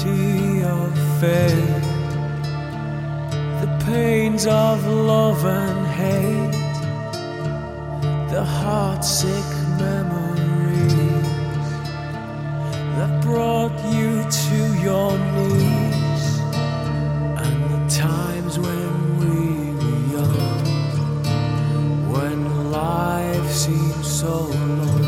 reality of fate, the pains of love and hate, the heart-sick memories that brought you to your knees, and the times when we were young, when life seemed so long.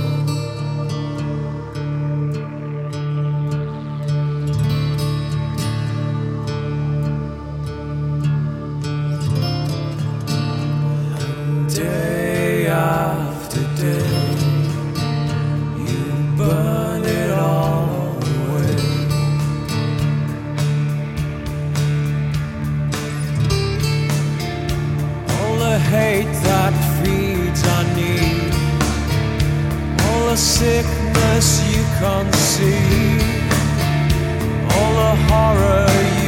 Day after day, you burn it all away. All the hate that feeds our need, all the sickness you conceive, all the horror you